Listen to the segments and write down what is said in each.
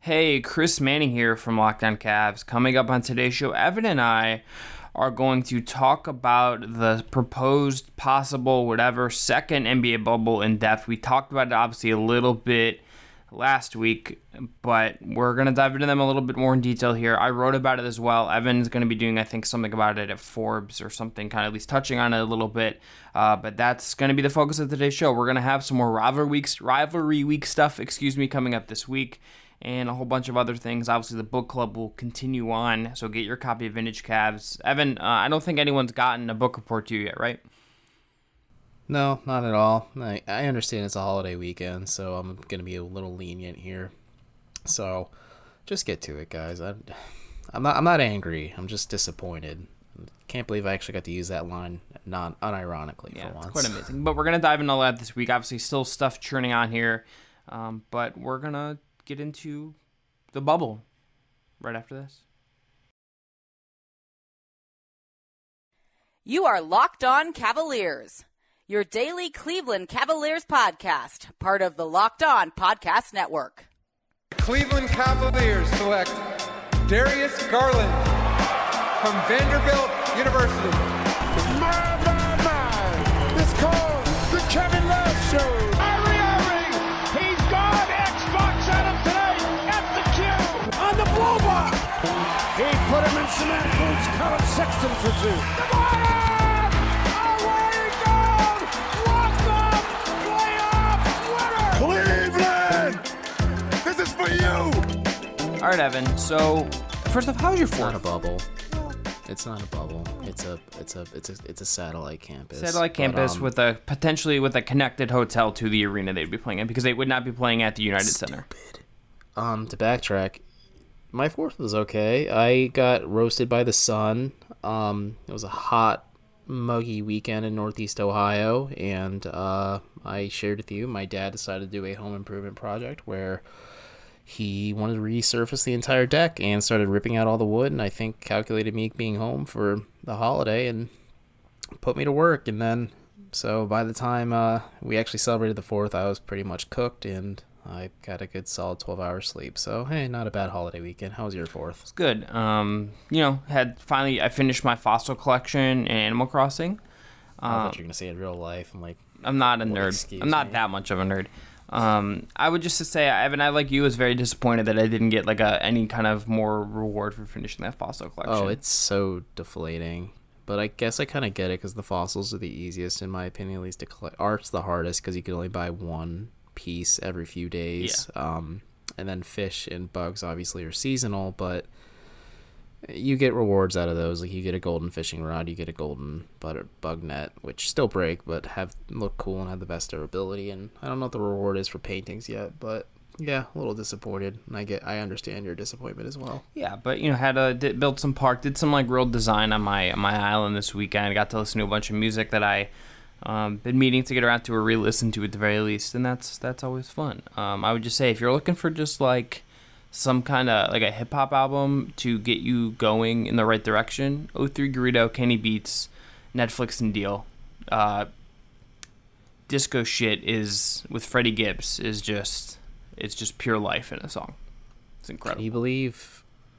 Hey, Chris Manning here from Locked On Cavs. Coming up on today's show, Evan and I are going to talk about the proposed, possible, whatever, second NBA bubble in depth. We talked about it obviously a little bit last week, but we're going to dive into them a little bit more in detail here. I wrote about it as well. Evan's going to be doing, I think, something about it at Forbes or something, kind of at least touching on it a little bit. But that's going to be the focus of today's show. We're going to have some more rivalry week stuff, coming up this week, and a whole bunch of other things. Obviously, the book club will continue on, so get your copy of Vintage Cavs. Evan, I don't think anyone's gotten a book report to you yet, right? No, not at all. I understand it's a holiday weekend, so I'm going to be a little lenient here. So just get to it, guys. I'm not angry. I'm just disappointed. Can't believe I actually got to use that line unironically for once. It's quite amazing. But we're going to dive into all that this week. Obviously, still stuff churning on here, but we're going to get into the bubble right after this. You are Locked On Cavaliers, your daily Cleveland Cavaliers podcast, part of the Locked On Podcast Network. Cleveland Cavaliers select Darius Garland from Vanderbilt University. My. It's called the Kevin Love Show. He's gone. Xbox at him today. At the cue. On the blow by. He put him in cement boots. Colin Sexton for two. Cleveland! This is for you! All right, Evan. So, first off, how's your It's fourth? not a bubble. It's not a bubble. It's a satellite campus. Satellite campus with a potentially with a connected hotel to the arena they'd be playing in, because they would not be playing at the United Center. To backtrack, my fourth was okay. I got roasted by the sun. It was a hot, muggy weekend in Northeast Ohio, and I shared with you, my dad decided to do a home improvement project where he wanted to resurface the entire deck and started ripping out all the wood, and I think calculated me being home for the holiday and put me to work. And then, so by the time we actually celebrated the 4th, I was pretty much cooked, and I got a good solid 12 hours sleep. So, hey, not a bad holiday weekend. How was your 4th? It's good. I finished my fossil collection in Animal Crossing. I thought you were going to say in real life. I'm not a nerd. I'm not that much of a nerd. I would just say, Evan, I, like you, was very disappointed that I didn't get any kind of more reward for finishing that fossil collection. Oh, it's so deflating. But I guess I kind of get it, because the fossils are the easiest, in my opinion, at least to collect. Art's the hardest, because you can only buy one piece every few days. Yeah. And then fish and bugs obviously are seasonal, but you get rewards out of those. Like, you get a golden fishing rod, you get a golden bug net, which still break but look cool and have the best durability. And I don't know what the reward is for paintings yet, but yeah, a little disappointed. And I understand your disappointment as well. Yeah, but built some park, did some real design on my island this weekend. I got to listen to a bunch of music that I been meaning to get around to or re-listen to at the very least, and that's always fun. I would just say, if you're looking for just some kind of a hip-hop album to get you going in the right direction, O3 Garrido, Kenny Beats, Netflix and Deal. Disco Shit is, with Freddie Gibbs, it's just pure life in a song. It's incredible. Can you believe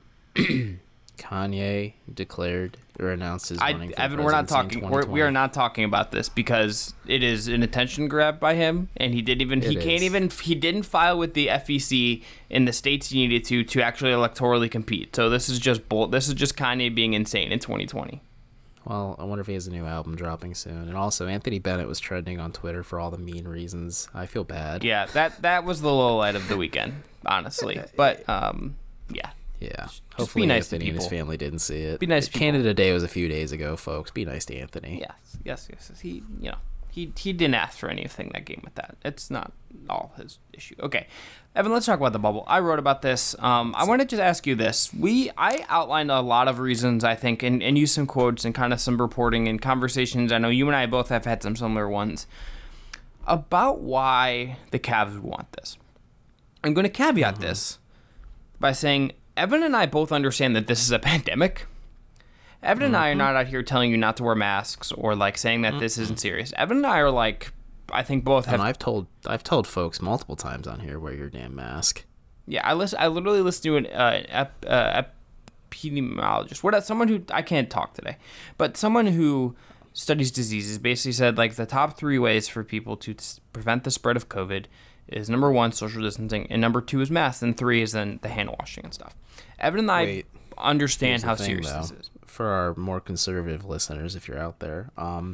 Kanye declared or announced his running for Evan, we're not talking. We are not talking about this, because it is an attention grab by him, and he didn't file with the FEC in the states he needed to actually electorally compete. So this is just Kanye being insane in 2020. Well, I wonder if he has a new album dropping soon. And also, Anthony Bennett was trending on Twitter for all the mean reasons. I feel bad. Yeah, that was the low light of the weekend, honestly. But yeah. Yeah. Hopefully be nice Anthony to and his people. family didn't see it. Be nice to Canada Day was a few days ago, folks. Be nice to Anthony. Yes. He didn't ask for anything that came with that. It's not all his issue. Okay, Evan, let's talk about the bubble. I wrote about this. I want to just ask you this. I outlined a lot of reasons, I think, and used some quotes and kind of some reporting and conversations. I know you and I both have had some similar ones about why the Cavs would want this. I'm going to caveat this by saying Evan and I both understand that this is a pandemic. Evan and I are not out here telling you not to wear masks or saying that this isn't serious. Evan and I are I think both have. And I've told folks multiple times on here, wear your damn mask. Yeah, I literally listened to an epidemiologist. Someone who, I can't talk today, but someone who studies diseases basically said like the top 3 ways for people to prevent the spread of COVID is number 1, social distancing, and number 2 is masks, and 3 is then the hand washing and stuff. Evan and I understand how serious this is. For our more conservative listeners, if you're out there,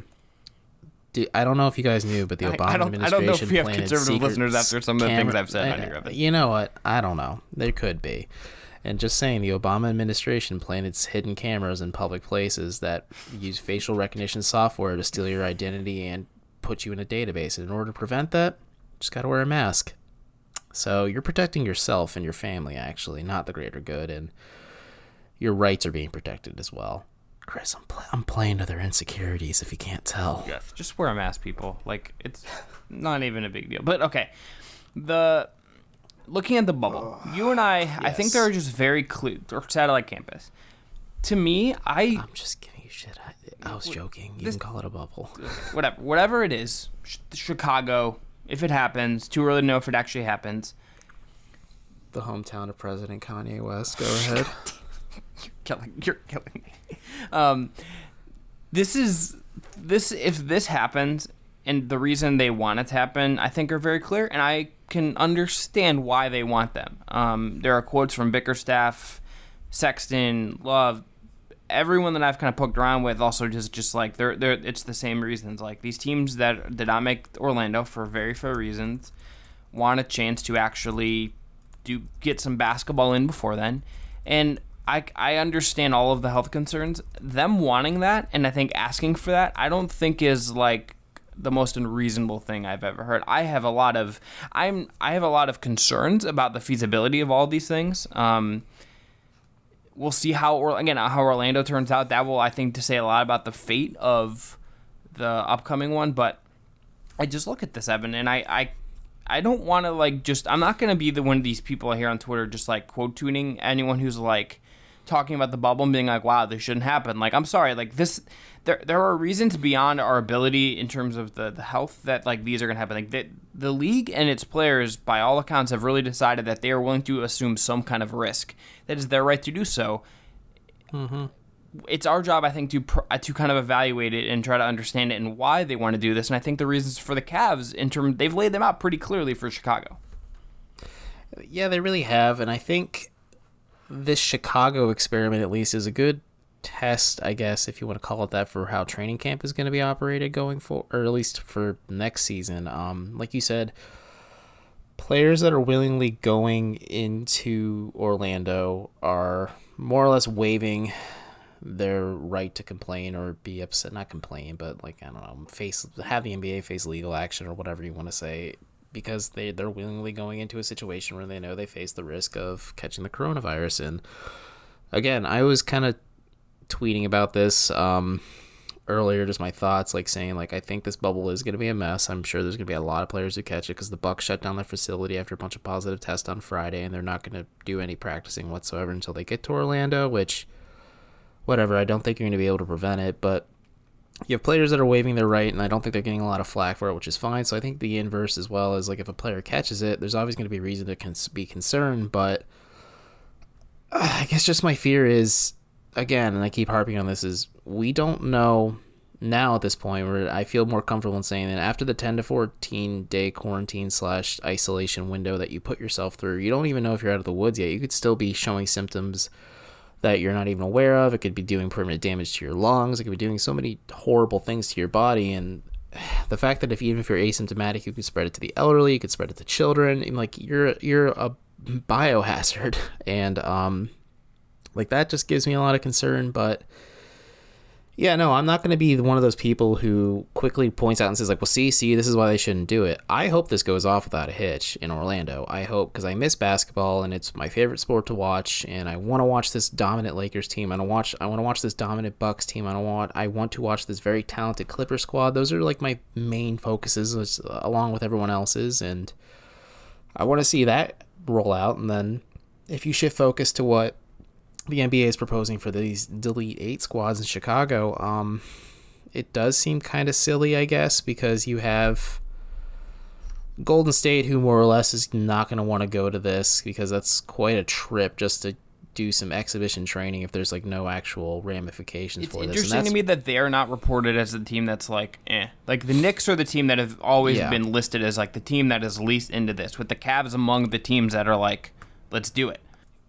I don't know if you guys knew, but the Obama administration, I don't know if we have conservative listeners after some of the things I've said on here. You know what? I don't know. There could be. And just saying, the Obama administration planted hidden cameras in public places that use facial recognition software to steal your identity and put you in a database. And in order to prevent that, you just got to wear a mask. So you're protecting yourself and your family, actually, not the greater good. And your rights are being protected as well. Chris, I'm playing to their insecurities, if you can't tell. Yes, just wear a mask, people. Like, it's not even a big deal. But, okay, looking at the bubble, you and I, yes. I think they're just very clear, or satellite campus. To me, I'm just giving you shit. I was joking. You can call it a bubble. Whatever it is, Chicago, if it happens, too early to know if it actually happens. The hometown of President Kanye West. Go ahead. You're killing me. If this happens, and the reason they want it to happen, I think are very clear, and I can understand why they want them. There are quotes from Bickerstaff, Sexton, Love, everyone that I've kind of poked around with. Also, just like they're it's the same reasons. Like these teams that did not make Orlando for very fair reasons want a chance to actually get some basketball in before then, and I understand all of the health concerns. Them wanting that, and I think asking for that, I don't think is like the most unreasonable thing I've ever heard. I have a lot of concerns about the feasibility of all these things. We'll see how Orlando turns out. That will, I think, to say a lot about the fate of the upcoming one. But I just look at this, Evan, and I don't want to I'm not going to be one of these people here on Twitter just like quote tweeting anyone who's like talking about the bubble and being like, wow, this shouldn't happen. Like, I'm sorry, like this, there are reasons beyond our ability in terms of the health that like these are going to happen. Like the league and its players, by all accounts, have really decided that they are willing to assume some kind of risk. That is their right to do so. Mm-hmm. It's our job, I think, to kind of evaluate it and try to understand it and why they want to do this. And I think the reasons for the Cavs, they've laid them out pretty clearly for Chicago. Yeah, they really have. And I think this Chicago experiment, at least, is a good test, I guess, if you want to call it that, for how training camp is going to be operated going forward, or at least for next season. Like you said, players that are willingly going into Orlando are more or less waiving their right to complain or be upset, not complain, but like, I don't know, have the NBA face legal action or whatever you want to say, because they're willingly going into a situation where they know they face the risk of catching the coronavirus. And again, I was kind of tweeting about this earlier, just my thoughts, like saying like I think this bubble is going to be a mess. I'm sure there's going to be a lot of players who catch it because the Bucks shut down their facility after a bunch of positive tests on Friday, and they're not going to do any practicing whatsoever until they get to Orlando, which, whatever, I don't think you're going to be able to prevent it. But you have players that are waiving their right, and I don't think they're getting a lot of flack for it, which is fine. So I think the inverse as well is, like, if a player catches it, there's always going to be reason to be concerned. But I guess just my fear is, again, and I keep harping on this, is we don't know now at this point, where I feel more comfortable in saying that after the 10 to 14 day quarantine / isolation window that you put yourself through, you don't even know if you're out of the woods yet. You could still be showing symptoms that you're not even aware of. It could be doing permanent damage to your lungs. It could be doing so many horrible things to your body. And the fact that even if you're asymptomatic, you could spread it to the elderly, you could spread it to children, and like you're a biohazard. And like that just gives me a lot of concern. But yeah, no, I'm not going to be one of those people who quickly points out and says, like, well, see, this is why they shouldn't do it. I hope this goes off without a hitch in Orlando. I hope, because I miss basketball, and it's my favorite sport to watch, and I want to watch this dominant Lakers team. I want to watch this dominant Bucks team. I want to watch this very talented Clippers squad. Those are, like, my main focuses, along with everyone else's, and I want to see that roll out. And then if you shift focus to what the NBA is proposing for these Delete 8 squads in Chicago, it does seem kind of silly, I guess, because you have Golden State, who more or less is not going to want to go to this because that's quite a trip just to do some exhibition training if there's like no actual ramifications for this. It's interesting to me that they're not reported as the team that's like, eh. Like the Knicks are the team that have always been listed as like the team that is least into this, with the Cavs among the teams that are like, let's do it.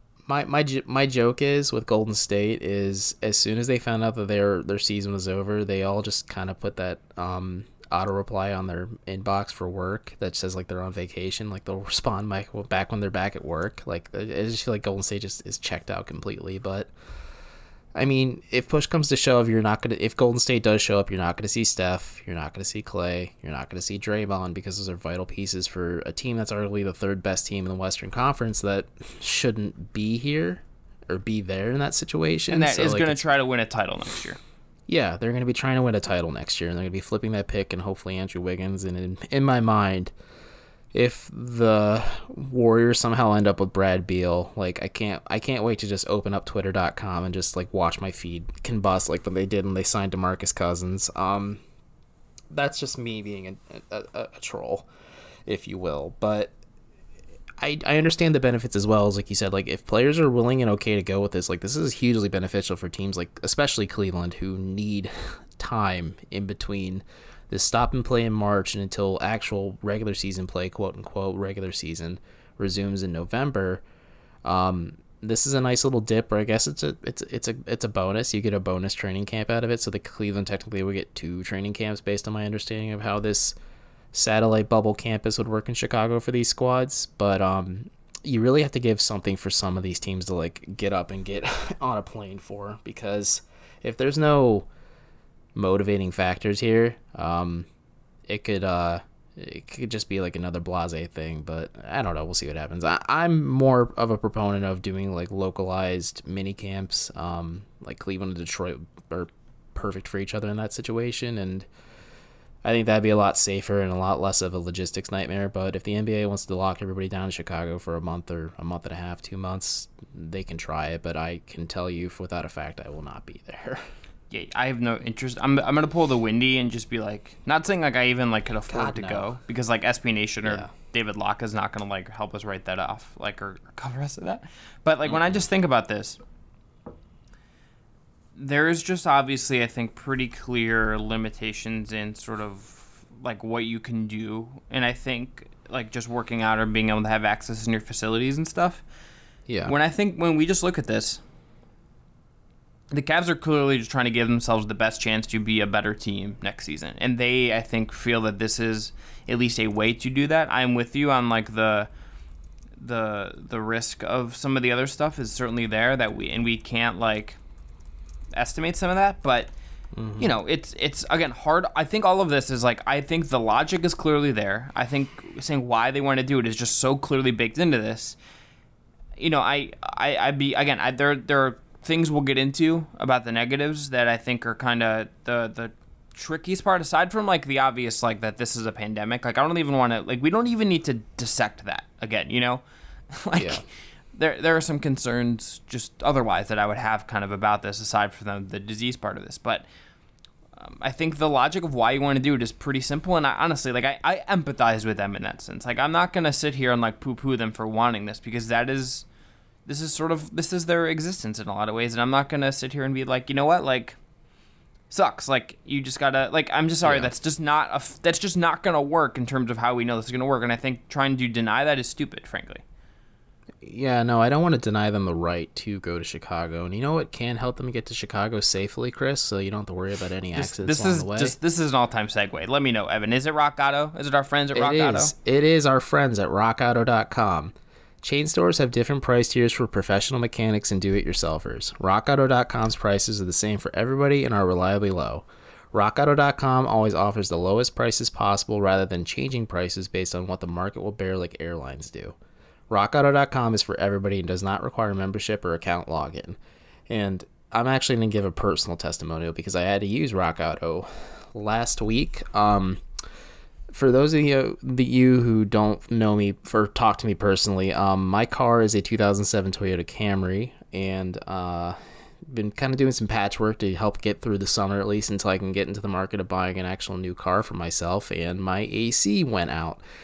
My joke is with Golden State is as soon as they found out that their season was over, they all just kind of put that auto reply on their inbox for work that says like they're on vacation. Like they'll respond back when they're back at work. Like I just feel like Golden State just is checked out completely. But I mean, if push comes to shove, if Golden State does show up, you're not gonna see Steph, you're not gonna see Clay, you're not gonna see Draymond, because those are vital pieces for a team that's arguably the third best team in the Western Conference that shouldn't be here or be there in that situation. And that is going to try to win a title next year. Yeah, they're going to be trying to win a title next year, and they're going to be flipping that pick and hopefully Andrew Wiggins. And in my mind, if the Warriors somehow end up with Brad Beal, like I can't wait to just open up Twitter.com and just like watch my feed combust like when they did when they signed DeMarcus Cousins. That's just me being a troll, if you will. But I understand the benefits as well. As like you said, like if players are willing and okay to go with this, like this is hugely beneficial for teams like especially Cleveland, who need time in between this stop and play in March and until actual regular season play, quote unquote regular season, resumes in November. This is a nice little dip, or I guess it's a bonus. You get a bonus training camp out of it, so the Cleveland technically would get 2 training camps based on my understanding of how this satellite bubble campus would work in Chicago for these squads. But you really have to give something for some of these teams to like get up and get on a plane for, because if there's no motivating factors here, it could just be like another blase thing. But I don't know, we'll see what happens. I'm more of a proponent of doing like localized mini camps. Like Cleveland and Detroit are perfect for each other in that situation, and I think that'd be a lot safer and a lot less of a logistics nightmare. But if the NBA wants to lock everybody down in Chicago for a month or a month and a half, 2 months, they can try it. But I can tell you without a fact, I will not be there. Yeah, I have no interest. I'm gonna pull the Windy and just be like, not saying like I even like could afford to go, because like SB Nation or David Locke is not gonna like help us write that off, like, or cover us of that. But like when I just think about this, there is just obviously, I think, pretty clear limitations in sort of like what you can do. And I think like just working out or being able to have access in your facilities and stuff. Yeah. When we just look at this, the Cavs are clearly just trying to give themselves the best chance to be a better team next season. And they, I think, feel that this is at least a way to do that. I'm with you on like the risk of some of the other stuff is certainly there that we can't like estimate some of that, but you know, it's again hard. I think all of this is like, I think the logic is clearly there. I think saying why they want to do it is just so clearly baked into this. You know, there are things we'll get into about the negatives that I think are kind of the trickiest part, aside from like the obvious, like that this is a pandemic. Like I don't even want to, like, we don't even need to dissect that again, you know? Like yeah. There are some concerns just otherwise that I would have kind of about this, aside from the disease part of this. But I think the logic of why you want to do it is pretty simple. And I honestly, like, I empathize with them in that sense. Like, I'm not going to sit here and like poo-poo them for wanting this, because this is their existence in a lot of ways. And I'm not going to sit here and be like, you know what, like, sucks. Like, you just gotta, like, I'm just sorry. Yeah. That's just not going to work in terms of how we know this is going to work. And I think trying to deny that is stupid, frankly. Yeah, no, I don't want to deny them the right to go to Chicago. And you know what can help them get to Chicago safely, Chris? So you don't have to worry about any accidents along the way. This is an all-time segue. Let me know, Evan. Is it Rock Auto? Is it our friends at Rock Auto? It is our friends at rockauto.com. Chain stores have different price tiers for professional mechanics and do-it-yourselfers. RockAuto.com's prices are the same for everybody and are reliably low. RockAuto.com always offers the lowest prices possible rather than changing prices based on what the market will bear like airlines do. RockAuto.com is for everybody and does not require membership or account login. And I'm actually going to give a personal testimonial because I had to use RockAuto last week. For those of you who don't know me or talk to me personally, my car is a 2007 Toyota Camry, and been kind of doing some patchwork to help get through the summer, at least until I can get into the market of buying an actual new car for myself, and my AC went out.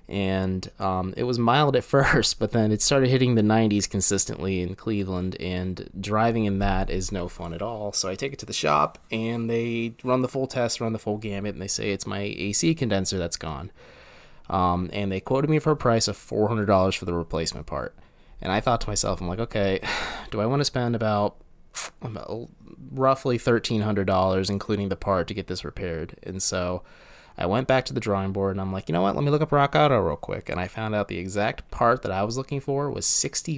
And it was mild at first, but then it started hitting the 90s consistently in Cleveland, and driving in that is no fun at all. So I take it to the shop, and they run the full test, run the full gamut, and they say it's my AC condenser that's gone. And they quoted me for a price of $400 for the replacement part. And I thought to myself, I'm like, okay, do I want to spend about roughly $1,300, including the part, to get this repaired? And so I went back to the drawing board, and I'm like, you know what, let me look up Rock Auto real quick. And I found out the exact part that I was looking for was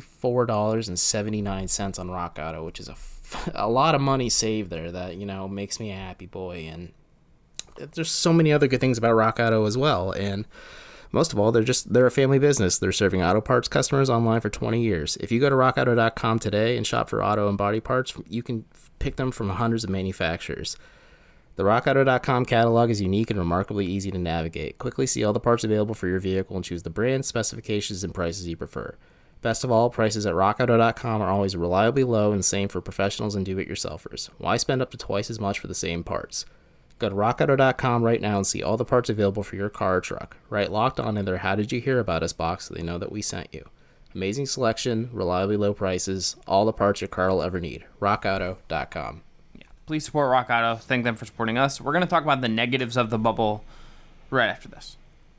$64.79 on Rock Auto, which is a lot of money saved there that, makes me a happy boy. And there's so many other good things about Rock Auto as well. And most of all, they're a family business. They're serving auto parts customers online for 20 years. If you go to rockauto.com today and shop for auto and body parts, you can pick them from hundreds of manufacturers. The rockauto.com catalog is unique and remarkably easy to navigate. Quickly see all the parts available for your vehicle and choose the brand, specifications, and prices you prefer. Best of all, prices at rockauto.com are always reliably low, and same for professionals and do-it-yourselfers. Why spend up to twice as much for the same parts? Go to rockauto.com right now and see all the parts available for your car or truck. Write Locked On in their How Did You Hear About Us box so they know that we sent you. Amazing selection, reliably low prices, all the parts your car will ever need. rockauto.com. Please support Rock Auto. Thank them for supporting us. We're going to talk about the negatives of the bubble right after this.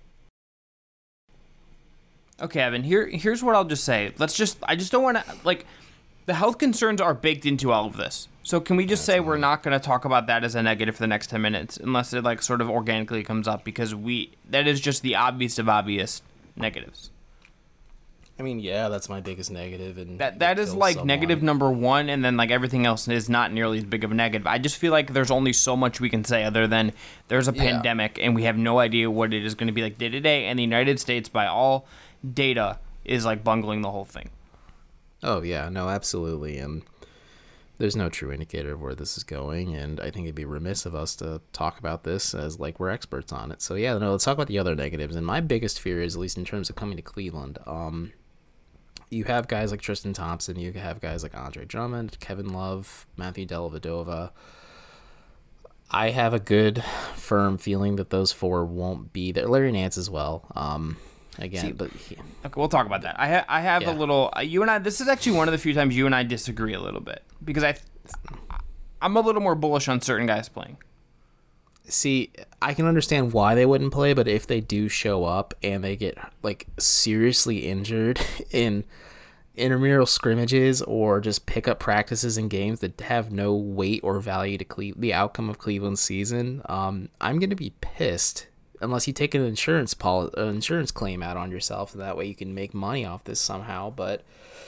Okay, Evan, here's what I'll just say. I just don't want to, the health concerns are baked into all of this. So can we just say we're not going to talk about that as a negative for the next 10 minutes unless it, sort of organically comes up, because that is just the obvious of obvious negatives. I mean, yeah, that's my biggest negative, and that is negative number one, and then everything else is not nearly as big of a negative. I just feel like there's only so much we can say other than there's a pandemic, and we have no idea what it is going to be like day to day, and the United States, by all data, is bungling the whole thing. Oh yeah, no, absolutely, and there's no true indicator of where this is going, and I think it'd be remiss of us to talk about this as we're experts on it. So yeah, no, let's talk about the other negatives. And my biggest fear is, at least in terms of coming to Cleveland, you have guys like Tristan Thompson, you have guys like Andre Drummond, Kevin Love, Matthew Dellavedova. I have a good, firm feeling that those four won't be there. Larry Nance as well. Okay, we'll talk about that. I have a little. You and I. This is actually one of the few times you and I disagree a little bit, because I'm a little more bullish on certain guys playing. See, I can understand why they wouldn't play, but if they do show up and they get seriously injured in intramural scrimmages or just pickup practices in games that have no weight or value to the outcome of Cleveland's season, I'm going to be pissed. Unless you take an insurance claim out on yourself, and that way you can make money off this somehow. But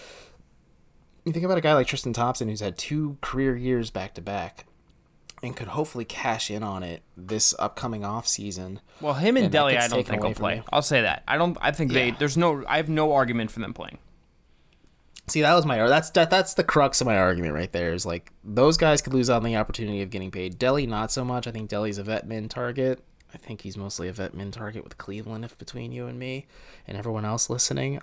you think about a guy like Tristan Thompson, who's had 2 career years back to back, and could hopefully cash in on it this upcoming off season. Well, him and Delly, I don't think will play. I'll say that. I have no argument for them playing. See, that's the crux of my argument right there. Is those guys could lose out on the opportunity of getting paid. Delly, not so much. I think Delly's a vet min target. I think he's mostly a vet min target with Cleveland, if between you and me and everyone else listening.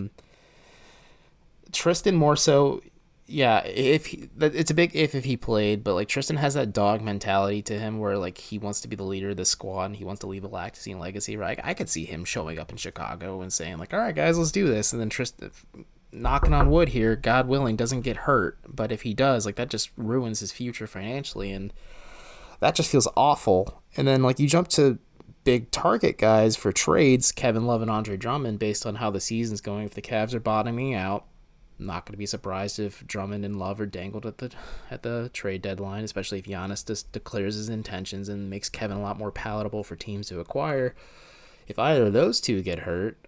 Tristan more so, yeah. It's a big if he played, but Tristan has that dog mentality to him where he wants to be the leader of the squad and he wants to leave a Lactazine legacy. Right? I could see him showing up in Chicago and saying all right, guys, let's do this, and then Tristan, knocking on wood here, God willing, doesn't get hurt. But if he does, that just ruins his future financially, and that just feels awful. And then you jump to big target guys for trades, Kevin Love and Andre Drummond, based on how the season's going. If the Cavs are bottoming out, I'm not going to be surprised if Drummond and Love are dangled at the trade deadline, especially if Giannis just declares his intentions and makes Kevin a lot more palatable for teams to acquire. If either of those two get hurt,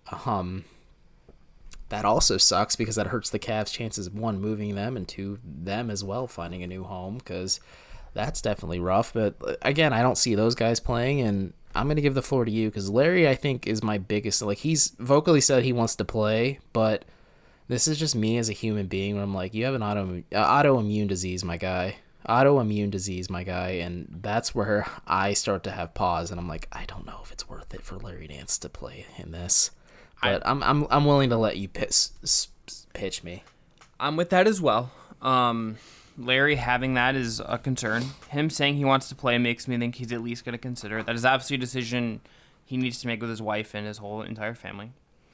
that also sucks, because that hurts the Cavs' chances of, 1, moving them, and 2, them as well finding a new home, because that's definitely rough. But again, I don't see those guys playing, and I'm going to give the floor to you, because Larry, I think, is my biggest. He's vocally said he wants to play, but this is just me as a human being where I'm you have an autoimmune disease, my guy. Autoimmune disease, my guy. And that's where I start to have pause, and I'm I don't know if it's worth it for Larry Nance to play in this. But I'm willing to let you pitch me. I'm with that as well. Larry having that is a concern. Him saying he wants to play makes me think he's at least going to consider it. That is obviously a decision he needs to make with his wife and his whole entire family.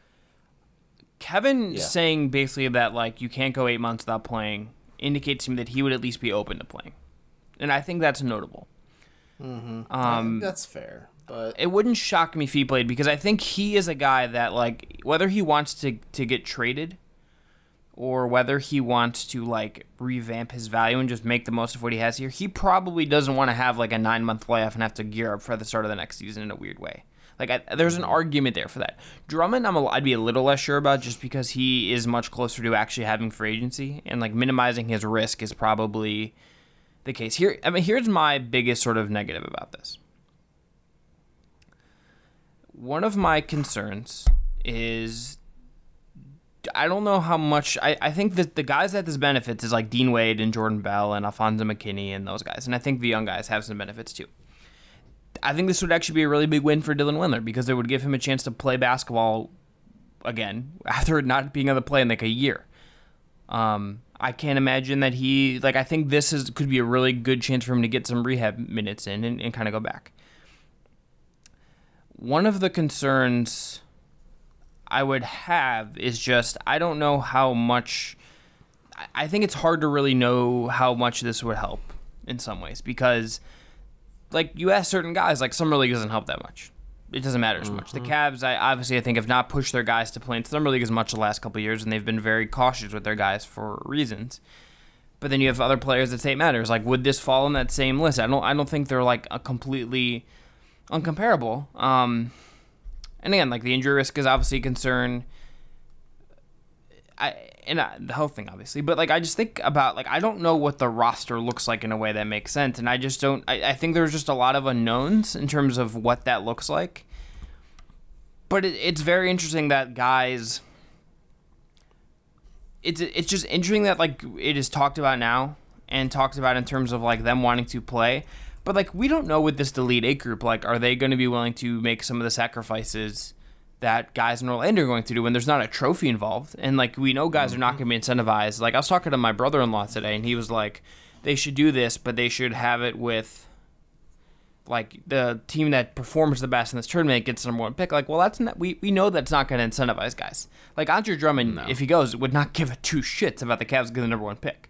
Kevin saying basically that, like, you can't go 8 months without playing indicates to me that he would at least be open to playing. And I think that's notable. That's fair. But it wouldn't shock me if he played, because I think he is a guy that, like, whether he wants to get traded or whether he wants to, like, revamp his value and just make the most of what he has here, he probably doesn't want to have, like, a 9-month layoff and have to gear up for the start of the next season in a weird way. Like, there's an argument there for that. Drummond, I'd be a little less sure about, just because he is much closer to actually having free agency, and, like, minimizing his risk is probably the case. Here's my biggest sort of negative about this. One of my concerns is, I don't know how much, I think that the guys that this benefits is like Dean Wade and Jordan Bell and Alfonso McKinney and those guys, and I think the young guys have some benefits too. I think this would actually be a really big win for Dylan Windler, because it would give him a chance to play basketball again after not being able to play in like a year. I can't imagine that I think this could be a really good chance for him to get some rehab minutes in and kind of go back. One of the concerns I would have is just, I don't know how much, I think it's hard to really know how much this would help in some ways, because, like, you ask certain guys, like, Summer League doesn't help that much. It doesn't matter as much. The Cavs, I think, have not pushed their guys to play in Summer League as much the last couple of years, and they've been very cautious with their guys for reasons. But then you have other players that say it matters. Like, would this fall in that same list? I don't think they're, like, a completely uncomparable. And again, like, the injury risk is obviously a concern. The health thing, obviously. But, like, I just think about, like, I don't know what the roster looks like in a way that makes sense. And I just don't, I think there's just a lot of unknowns in terms of what that looks like. But it's very interesting that guys, it's just interesting that, like, it is talked about now and talked about in terms of, like, them wanting to play. But, like, we don't know with this Elite 8 group, like, are they going to be willing to make some of the sacrifices that guys in Orlando are going to do when there's not a trophy involved? And, like, we know guys are not going to be incentivized. Like, I was talking to my brother-in-law today, and he was like, they should do this, but they should have it with, like, the team that performs the best in this tournament gets the number one pick. Like, well, that's not, we know that's not going to incentivize guys. Like, Andre Drummond, if he goes, would not give a two shits about the Cavs getting the number one pick.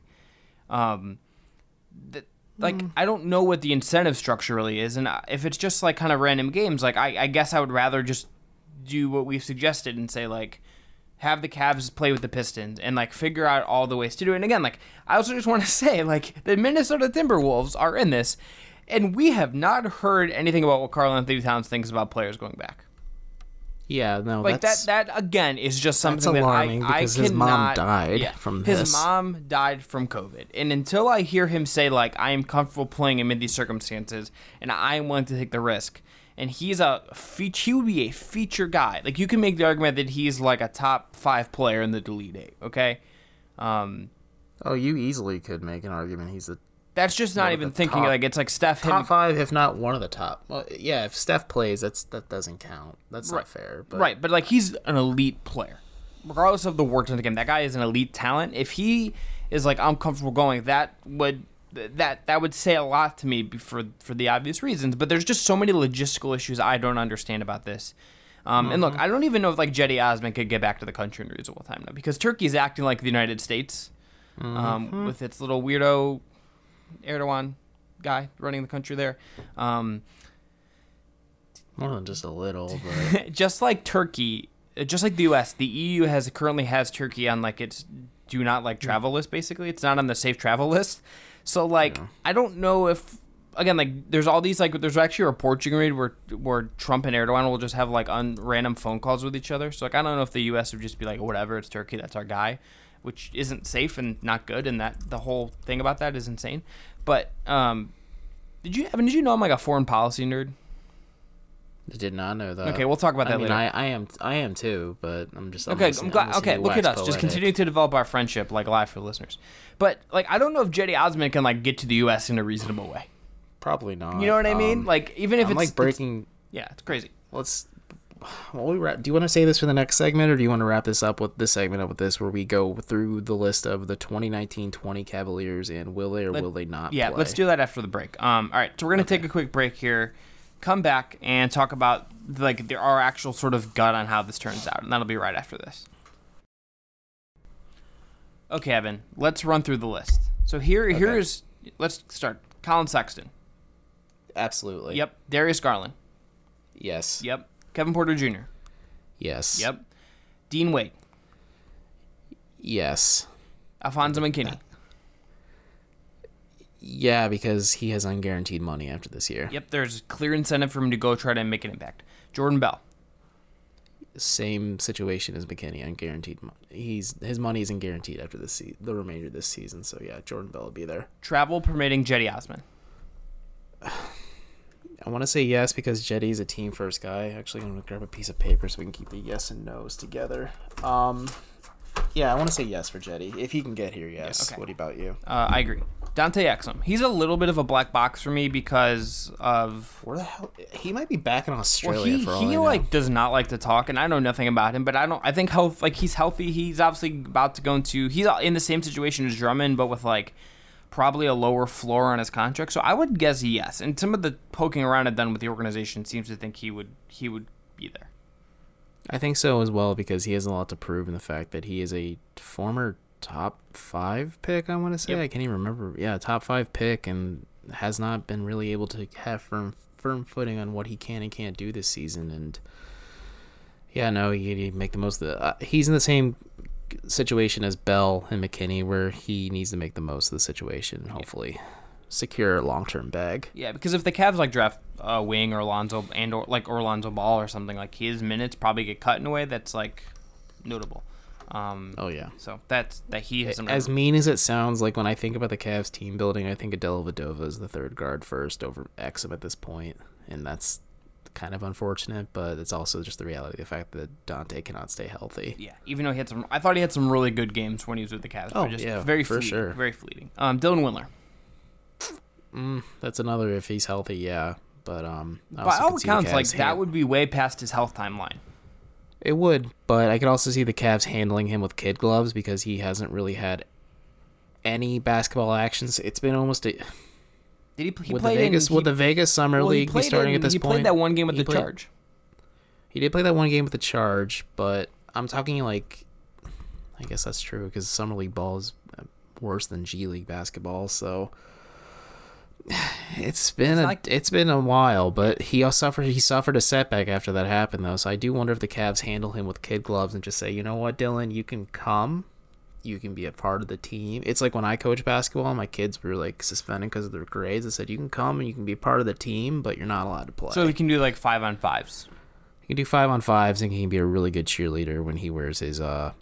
I don't know what the incentive structure really is, and if it's just, like, kind of random games, like, I guess I would rather just do what we've suggested and say, like, have the Cavs play with the Pistons and, like, figure out all the ways to do it. And again, like, I also just want to say, like, the Minnesota Timberwolves are in this, and we have not heard anything about what Karl-Anthony Towns thinks about players going back. Yeah, no, like, that again is just something that's alarming, that I because cannot. His mom died from this. His mom died from COVID, and until I hear him say, like, I am comfortable playing him in these circumstances, and I am willing to take the risk, and he would be a feature guy. Like, you can make the argument that he's like a top 5 player in the Elite 8. Okay. You easily could make an argument he's a. That's just not even thinking, like, it's like Steph. Top 5, if not one of the top. Well, yeah, if Steph plays, that doesn't count. That's not fair. But. Right, but, like, he's an elite player. Regardless of the work in the game, that guy is an elite talent. If he is like, I'm comfortable going, that would say a lot to me for the obvious reasons. But there's just so many logistical issues I don't understand about this. And look, I don't even know if, like, Jetty Osman could get back to the country in reasonable time now, because Turkey is acting like the United States with its little weirdo Erdogan guy running the country there. More than just a little, but just like Turkey, just like the U.S., the EU currently has Turkey on, like, its do not, like, travel list. Basically, it's not on the safe travel list. So, like, I don't know if, again, like, there's all these, like, there's actually reports you can read where Trump and Erdogan will just have, like, random phone calls with each other. So, like, I don't know if the U.S. would just be like, whatever, it's Turkey, that's our guy, which isn't safe and not good, and that the whole thing about that is insane. But did you know I'm, like, a foreign policy nerd? I did not know that. Okay, we'll talk about that later. I am too, but I'm just okay. I'm glad. Okay, look at us, just continuing to develop our friendship, like, live for the listeners. But, like, I don't know if Jetty Osman can, like, get to the U.S. in a reasonable way. Probably not. You know what I mean? Like, even if I'm, like, breaking. It's crazy. Do you want to say this for the next segment, or do you want to wrap this segment up with this, where we go through the list of the 2019-20 Cavaliers and will they or will they not play? Yeah, let's do that after the break. All right, so we're gonna take a quick break here. come back and talk about like our actual sort of gut on how this turns out, and that'll be right after this. Okay, Evan, let's run through the list. So here's let's start. Colin Sexton. Absolutely. Yep. Darius Garland. Yes. Yep. Kevin Porter Jr. Yes. Yep. Dean Wade. Yes. Alfonso McKinney. Yeah, because he has unguaranteed money after this year. Yep. There's clear incentive for him to go try to make an impact. Jordan Bell. Same situation as McKinney, unguaranteed money. His money isn't guaranteed after the remainder of this season. So yeah, Jordan Bell will be there. Travel permitting, Jetty Osman. I want to say yes because Jetty's a team first guy. Actually, I'm gonna grab a piece of paper so we can keep the yes and no's together. Yeah, I want to say yes for Jetty. If he can get here, yes. Yeah, okay. What about you? I agree. Dante Exum. He's a little bit of a black box for me because of... Where the hell? He might be back in Australia for all I he know. like does not like to talk, and I know nothing about him, but I think he's healthy. He's obviously about to go into... He's in the same situation as Drummond, but with like probably a lower floor on his contract. So I would guess yes. And some of the poking around I've done with the organization seems to think he would be there. I think so as well because he has a lot to prove in the fact that he is a former top 5 pick, I want to say. Yep. I can't even remember. Yeah, top 5 pick and has not been really able to have firm footing on what he can and can't do this season. And yeah, no, you make the most of the... he's in the same situation as Bell and McKinney where he needs to make the most of the situation and hopefully secure a long-term bag. Yeah, because if the Cavs like draft Wing or Alonzo or Lonzo Ball or something, like his minutes probably get cut in a way that's like notable. Oh yeah. So that he has some... As mean as it sounds, like when I think about the Cavs team building, I think Adele Vadova is the third guard first over Exum at this point, and that's kind of unfortunate, but it's also just the reality of the fact that Dante cannot stay healthy. Yeah, even though I thought he had some really good games when he was with the Cavs. Oh, but just yeah, very for fleeting, sure. Very fleeting. Dylan Windler. That's another if he's healthy, yeah. But By all accounts, like that would be way past his health timeline. It would, but I could also see the Cavs handling him with kid gloves because he hasn't really had any basketball actions. It's been almost a... Did he Would play the Vegas Summer League be starting at this point? He played that one game with the Charge. He did play that one game with the Charge, but I'm talking like... I guess that's true because Summer League ball is worse than G League basketball, so... It's been a while, but he suffered a setback after that happened though. So I do wonder if the Cavs handle him with kid gloves and just say, you know what, Dylan, you can come, you can be a part of the team. It's like when I coach basketball, my kids were like suspended because of their grades. I said you can come and you can be a part of the team, but you're not allowed to play. So he can do like 5-on-5s. He can do 5-on-5s and he can be a really good cheerleader when he wears his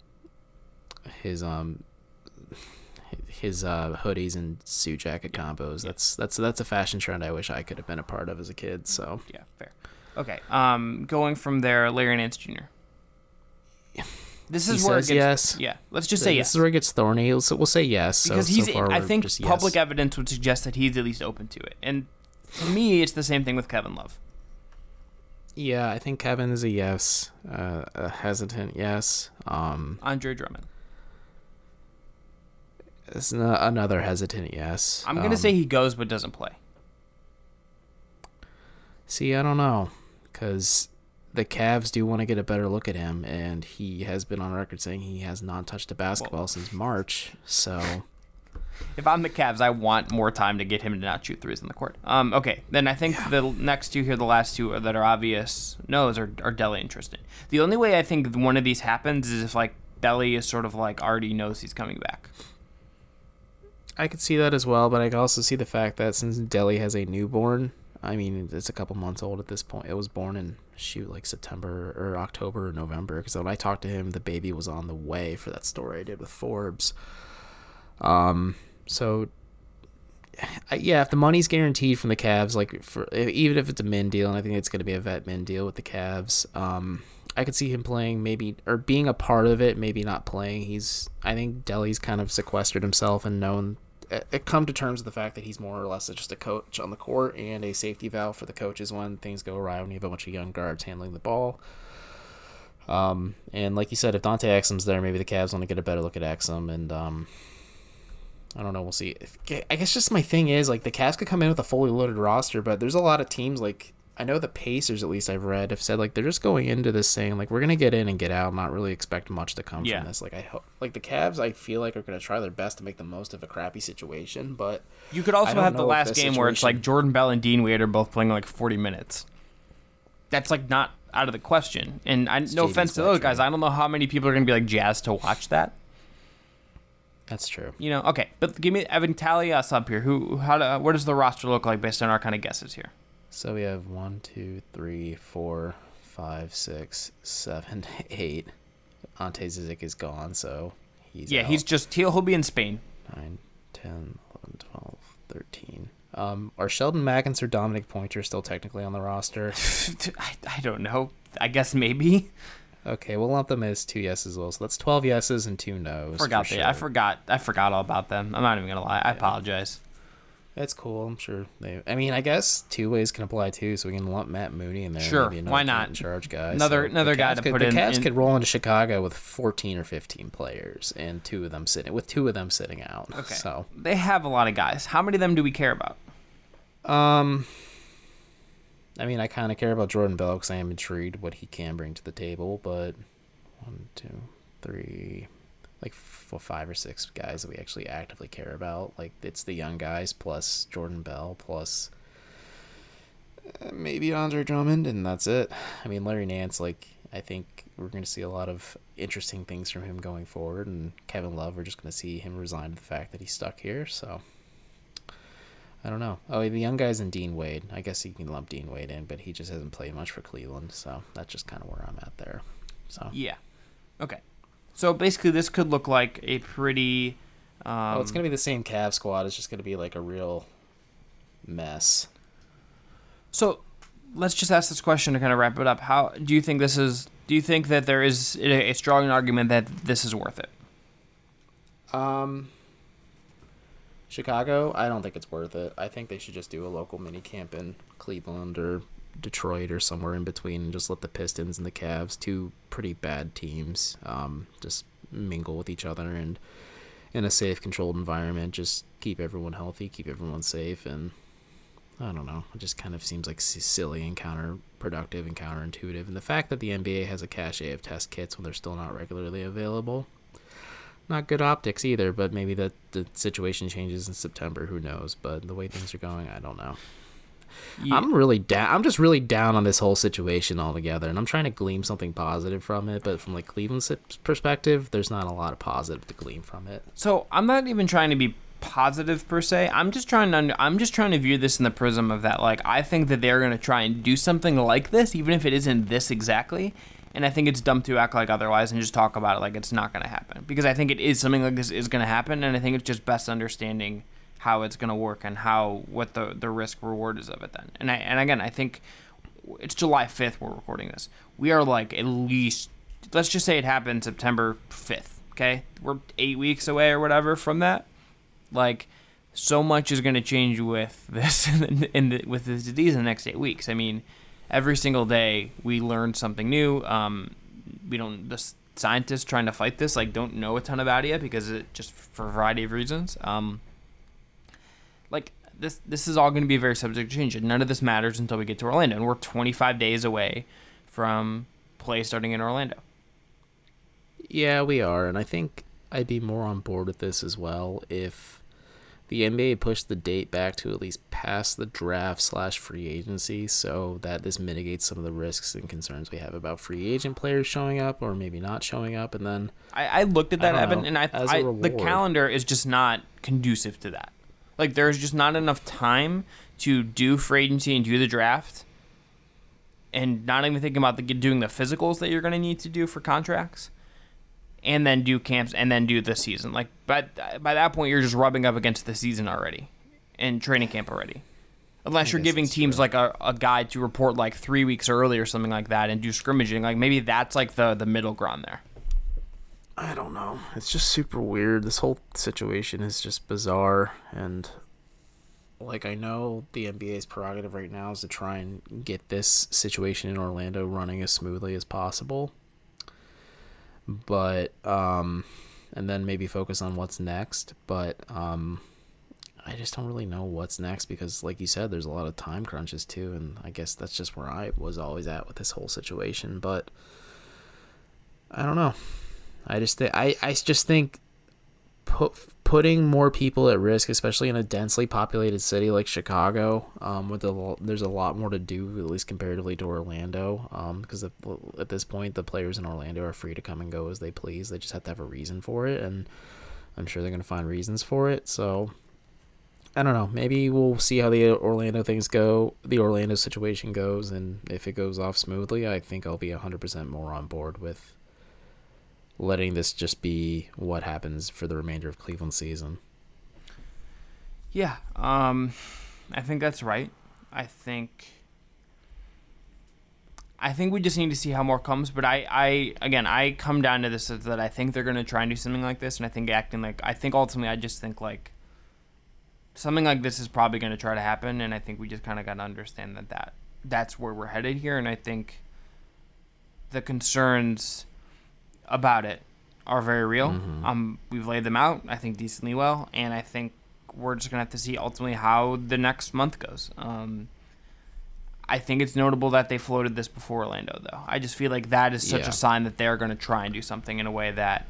hoodies and suit jacket combos. That's a fashion trend I wish I could have been a part of as a kid. So yeah, fair. Okay, going from there, Larry Nance Jr. This is where it gets, yes. Yeah, let's just say yes. This is where it gets thorny. We'll say yes because I think public evidence would suggest that he's at least open to it, and for me, it's the same thing with Kevin Love. Yeah, I think Kevin is a yes, a hesitant yes. Andre Drummond. It's another hesitant yes. I'm going to say he goes but doesn't play. See, I don't know, because the Cavs do want to get a better look at him, and he has been on record saying he has not touched a basketball since March, so... If I'm the Cavs, I want more time to get him to not shoot threes on the court. Okay, then I think the next two here, the last two that are obvious no's are Delly and Tristan. The only way I think one of these happens is if, like, Delly is sort of, like, already knows he's coming back. I could see that as well, but I could also see the fact that since Delly has a newborn, I mean, it's a couple months old at this point. It was born in, like September or October or November, because when I talked to him, the baby was on the way for that story I did with Forbes. So, yeah, if the money's guaranteed from the Cavs, like even if it's a min deal, and I think it's going to be a vet min deal with the Cavs, I could see him playing maybe, or being a part of it, maybe not playing. I think Delly's kind of sequestered himself and come to terms with the fact that he's more or less just a coach on the court and a safety valve for the coaches when things go awry, when you have a bunch of young guards handling the ball. And like you said, if Dante Exum's there, maybe the Cavs want to get a better look at Exum, and I don't know, we'll see. I guess just my thing is, like, the Cavs could come in with a fully loaded roster, but there's a lot of teams, like, I know the Pacers, at least I've read, have said like they're just going into this saying like we're gonna get in and get out, not really expect much to come from this. Like I hope, like the Cavs, I feel like are gonna try their best to make the most of a crappy situation, but you could also have the last game where it's like Jordan Bell and Dean Wade are both playing like 40 minutes. That's like not out of the question. And no offense to those guys, I don't know how many people are gonna be like jazzed to watch that. That's true. Okay, but give me Evan, tally us up here. What does the roster look like based on our kind of guesses here? So we have 1, 2, 3, 4, 5, 6, 7, 8. Ante Zizic is gone, so he's out. He'll be in Spain. 9, 10, 11, 12, 13. Are Sheldon Mackins or Dominic Pointer still technically on the roster? I don't know. I guess maybe. Okay, we'll lump them as 2 yeses as well. So that's 12 yeses and 2 nos. I forgot all about them. I'm not even gonna lie. I apologize. That's cool. I'm sure I guess 2 ways can apply too, so we can lump Matt Mooney in there. Sure, maybe why not? In charge guy. Another guy to put in. The Cavs could roll into Chicago with 14 or 15 players, and 2 of them sitting out. Okay. So they have a lot of guys. How many of them do we care about? I mean, I kind of care about Jordan Bell because I am intrigued what he can bring to the table, but 1, 2, 3, like 4, 5 or 6 guys that we actually actively care about. Like, it's the young guys plus Jordan Bell plus maybe Andre Drummond, and that's it. I mean, Larry Nance, like, I think we're going to see a lot of interesting things from him going forward, and Kevin Love, we're just going to see him resign to the fact that he's stuck here, so I don't know. Oh, the young guys and Dean Wade. I guess you can lump Dean Wade in, but he just hasn't played much for Cleveland, so that's just kind of where I'm at there. So yeah, okay. So basically, this could look like a pretty. It's gonna be the same Cavs squad. It's just gonna be like a real mess. So let's just ask this question to kind of wrap it up. How do you think this is? Do you think that there is a strong argument that this is worth it? Chicago, I don't think it's worth it. I think they should just do a local mini camp in Cleveland or Detroit or somewhere in between and just let the Pistons and the Cavs, 2 pretty bad teams, just mingle with each other and in a safe, controlled environment. Just keep everyone healthy, keep everyone safe, and I don't know. It just kind of seems like silly and counterproductive and counterintuitive. And the fact that the NBA has a cache of test kits when they're still not regularly available, not good optics either, but maybe the situation changes in September. Who knows? But the way things are going, I don't know. Yeah. I'm really down. I'm just really down on this whole situation altogether, and I'm trying to glean something positive from it. But from like Cleveland's perspective, there's not a lot of positive to glean from it. So I'm not even trying to be positive per se. I'm just trying to view this in the prism of that. Like, I think that they're going to try and do something like this, even if it isn't this exactly. And I think it's dumb to act like otherwise and just talk about it like it's not going to happen. Because I think it is something like this is going to happen, and I think it's just best understanding how it's going to work and what the risk reward is of it then. And again, I think it's July 5th we're recording this. We are like at least, let's just say it happened September 5th, okay? We're 8 weeks away or whatever from that. Like, so much is going to change with this with this disease in the next 8 weeks. I mean, every single day we learn something new. The scientists trying to fight this don't know a ton about it yet because it just for a variety of reasons. This is all going to be very subject to change, and none of this matters until we get to Orlando, and we're 25 days away from play starting in Orlando. Yeah, we are, and I think I'd be more on board with this as well if the NBA pushed the date back to at least past the draft/free agency, so that this mitigates some of the risks and concerns we have about free agent players showing up or maybe not showing up. And then I looked at that, Evan, and the calendar is just not conducive to that. Like, there's just not enough time to do free agency and do the draft, and not even thinking about doing the physicals that you're going to need to do for contracts, and then do camps, and then do the season. Like, by that point, you're just rubbing up against the season already, and training camp already. Unless you're giving teams like a guide to report like 3 weeks early or something like that and do scrimmaging. Like, maybe that's like the middle ground there. I don't know. It's just super weird. This whole situation is just bizarre. And, I know the NBA's prerogative right now is to try and get this situation in Orlando running as smoothly as possible. But, and then maybe focus on what's next. But, I just don't really know what's next because, like you said, there's a lot of time crunches too, and I guess that's just where I was always at with this whole situation. But I don't know. I just think putting more people at risk, especially in a densely populated city like Chicago, there's a lot more to do, at least comparatively to Orlando, because at this point the players in Orlando are free to come and go as they please. They just have to have a reason for it, and I'm sure they're going to find reasons for it. So I don't know. Maybe we'll see how the Orlando situation goes, and if it goes off smoothly, I think I'll be 100% more on board with letting this just be what happens for the remainder of Cleveland's season. Yeah, I think that's right. I think we just need to see how more comes, but I come down to this is that I think they're going to try and do something like this, and I think ultimately I just think like something like this is probably going to try to happen, and I think we just kind of got to understand that's where we're headed here, and I think the concerns about it are very real. Mm-hmm. We've laid them out, I think, decently well, and I think we're just going to have to see ultimately how the next month goes. I think it's notable that they floated this before Orlando, though. I just feel like that is such a sign that they're going to try and do something in a way that,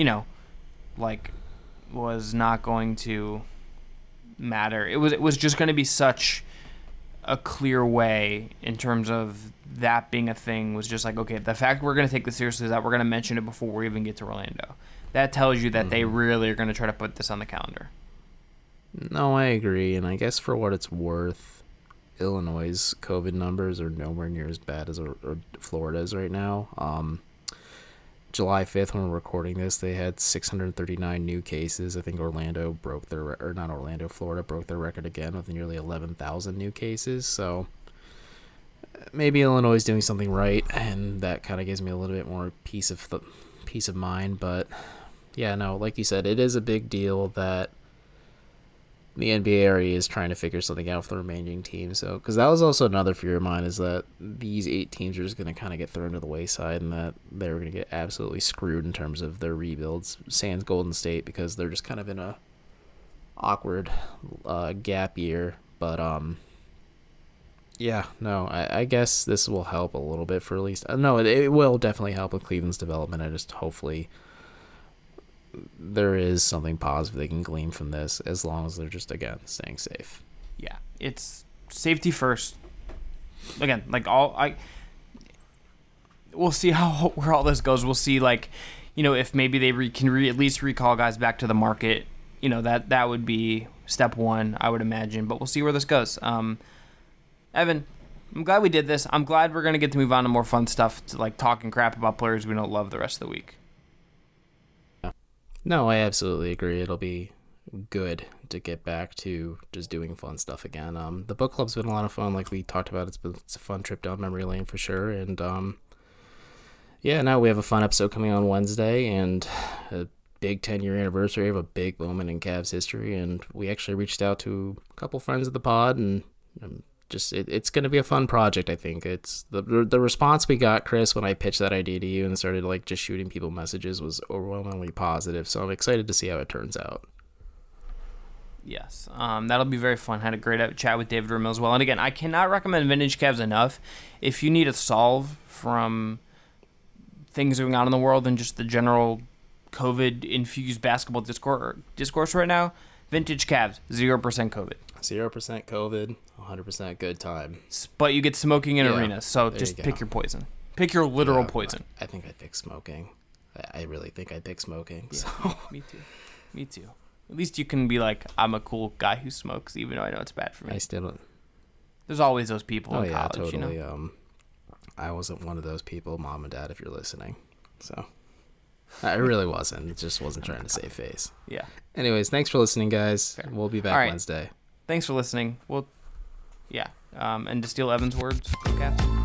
was not going to matter. It was just going to be such a clear way in terms of that being a thing was just like, okay, the fact we're going to take this seriously is that we're going to mention it before we even get to Orlando. That tells you that they really are going to try to put this on the calendar. No, I agree, and I guess for what it's worth, Illinois' COVID numbers are nowhere near as bad as Florida's right now. July 5th, when we're recording this, they had 639 new cases. I think Florida broke their record again with nearly 11,000 new cases. So maybe Illinois is doing something right, and that kind of gives me a little bit more peace of mind. But yeah, no, like you said, it is a big deal that the NBA area is trying to figure something out for the remaining teams. So, because that was also another fear of mine, is that these 8 teams are just going to kind of get thrown to the wayside, and that they were going to get absolutely screwed in terms of their rebuilds. Sans Golden State, because they're just kind of in a awkward gap year. But yeah, no, I guess this will help a little bit for at least. No, it will definitely help with Cleveland's development. I just hopefully there is something positive they can glean from this, as long as they're just, again, staying safe. Yeah, it's safety first. Again, we'll see where all this goes. We'll see, if maybe they can at least recall guys back to the market. That would be step one, I would imagine. But we'll see where this goes. Evan, I'm glad we did this. I'm glad we're going to get to move on to more fun stuff, to talking crap about players we don't love the rest of the week. No, I absolutely agree. It'll be good to get back to just doing fun stuff again. The book club's been a lot of fun, like we talked about. It's a fun trip down memory lane for sure. And now we have a fun episode coming on Wednesday, and a big 10-year anniversary of a big moment in Cavs history. And we actually reached out to a couple friends of the pod, and it's going to be a fun project. I think it's the response we got, Chris, when I pitched that idea to you and started just shooting people messages was overwhelmingly positive. So I'm excited to see how it turns out. Yes, that'll be very fun. Had a great chat with David Ramil as well. And again, I cannot recommend Vintage Cavs enough. If you need a solve from things going on in the world and just the general COVID-infused basketball discourse right now, Vintage Cavs, 0% COVID. 0% COVID, 100% good time. But you get smoking in arenas, so just pick your poison. Pick your literal poison. I think I'd pick smoking. I really think I'd pick smoking. Yeah, so. Me too. At least you can be like, I'm a cool guy who smokes, even though I know it's bad for me. I still don't. There's always those people in college, totally. I wasn't one of those people, Mom and Dad, if you're listening. So I really wasn't. It just wasn't trying to save face. Yeah. Anyways, thanks for listening, guys. Fair. We'll be back Wednesday. Thanks for listening. And to steal Evan's words, go Cavs.